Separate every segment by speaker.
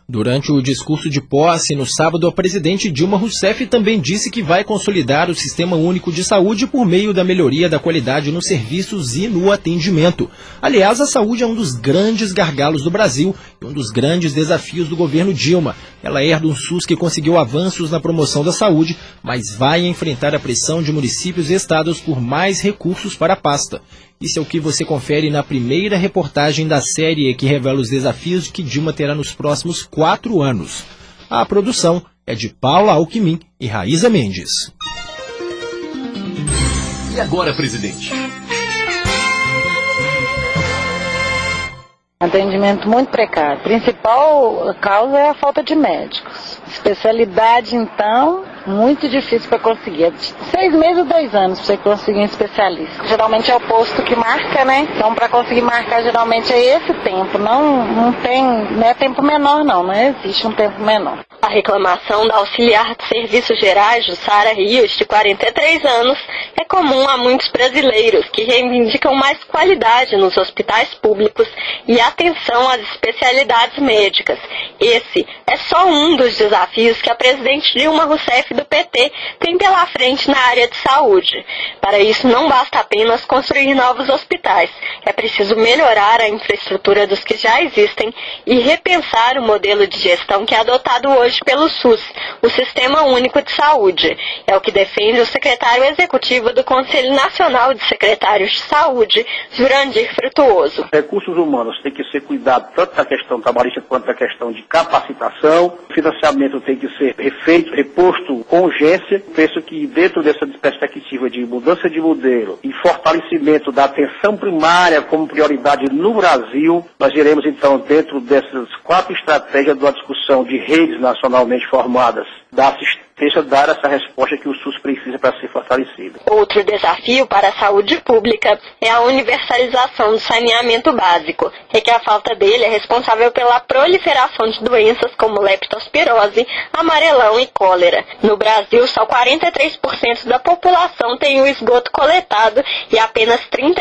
Speaker 1: Durante o discurso de posse no sábado, a presidente Dilma Rousseff também disse que vai consolidar o Sistema Único de Saúde por meio da melhoria da qualidade nos serviços e no atendimento. Aliás, a saúde é um dos grandes gargalos do Brasil e um dos grandes desafios do governo Dilma. Ela herda um SUS que conseguiu avanços na promoção da saúde, mas vai enfrentar a pressão de municípios e estados por mais recursos para a pasta. Isso é o que você confere na primeira reportagem da série que revela os desafios que Dilma terá nos próximos 4 anos. A produção é de Paula Alckmin e Raíza Mendes.
Speaker 2: E agora, presidente?
Speaker 3: Atendimento muito precário. A principal causa é a falta de médicos. Especialidade, então, muito difícil para conseguir. 6 meses ou 2 anos para você conseguir um especialista. Geralmente é o posto que marca, né? Então, para conseguir marcar, geralmente é esse tempo. Não é tempo menor, não existe um tempo menor.
Speaker 4: A reclamação da auxiliar de serviços gerais, Jussara Rios, de 43 anos, é comum a muitos brasileiros que reivindicam mais qualidade nos hospitais públicos e atenção às especialidades médicas. Esse é só um dos desafios que a presidente Dilma Rousseff do PT tem pela frente na área de saúde. Para isso, não basta apenas construir novos hospitais. É preciso melhorar a infraestrutura dos que já existem e repensar o modelo de gestão que é adotado hoje pelo SUS, o Sistema Único de Saúde. É o que defende o secretário executivo do Conselho Nacional de Secretários de Saúde, Jurandir Frutuoso.
Speaker 5: Recursos humanos têm que ser cuidados tanto da questão trabalhista quanto da questão de capacitação. O financiamento tem que ser reposto com urgência. Penso que dentro dessa perspectiva de mudança de modelo e fortalecimento da atenção primária como prioridade no Brasil, nós iremos então, dentro dessas 4 estratégias, de uma discussão de redes nacionalmente formadas da assistência, dar essa resposta que o SUS precisa para ser fortalecido.
Speaker 4: Outro desafio para a saúde pública é a universalização do saneamento básico, e que a falta dele é responsável pela proliferação de doenças como leptospirose, amarelão e cólera. No Brasil, só 43% da população tem o esgoto coletado e apenas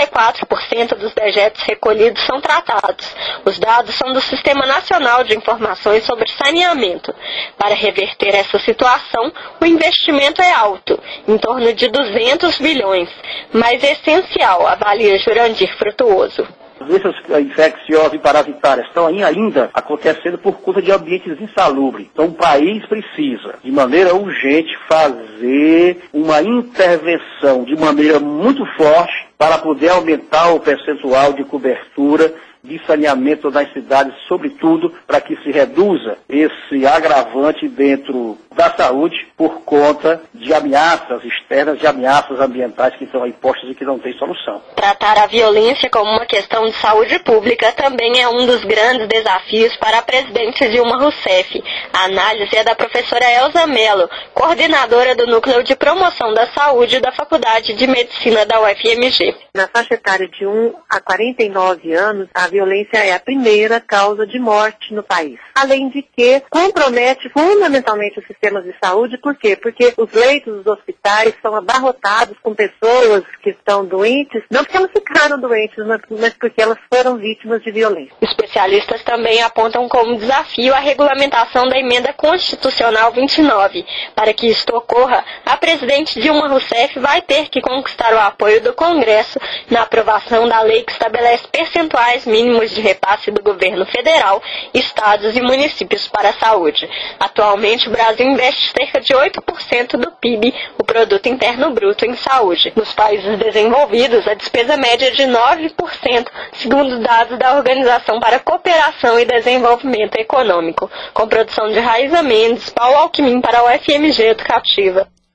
Speaker 4: 34% dos dejetos recolhidos são tratados. Os dados são do Sistema Nacional de Informações sobre Saneamento. Para reverter essa situação, o investimento é alto, em torno de 200 bilhões, mas essencial, avalia Jurandir Frutuoso.
Speaker 5: As doenças infecciosas e parasitárias estão ainda acontecendo por conta de ambientes insalubres. Então o país precisa, de maneira urgente, fazer uma intervenção de maneira muito forte para poder aumentar o percentual de cobertura de saneamento nas cidades, sobretudo para que se reduza esse agravante dentro da saúde por conta de ameaças externas, de ameaças ambientais que estão aí postas e que não têm solução.
Speaker 4: Tratar a violência como uma questão de saúde pública também é um dos grandes desafios para a presidente Dilma Rousseff. A análise é da professora Elza Mello, coordenadora do Núcleo de Promoção da Saúde da Faculdade de Medicina da UFMG.
Speaker 6: Na faixa etária de 1 a 49 anos, a violência é a primeira causa de morte no país. Além de que compromete fundamentalmente os sistemas de saúde. Por quê? Porque os leitos dos hospitais são abarrotados com pessoas que estão doentes, não porque elas ficaram doentes, mas porque elas foram vítimas de violência.
Speaker 4: Especialistas também apontam como desafio a regulamentação da Emenda Constitucional 29. Para que isto ocorra, a presidente Dilma Rousseff vai ter que conquistar o apoio do Congresso na aprovação da lei que estabelece percentuais mínimos de repasse do governo federal, estados e municípios para a saúde. Atualmente, o Brasil investe cerca de 8% do PIB, o Produto Interno Bruto, em saúde. Nos países desenvolvidos, a despesa média é de 9%, segundo dados da Organização para a Cooperação e Desenvolvimento Econômico. Com produção de Raíza Mendes, Paulo Alckmin para a UFMG Educativa.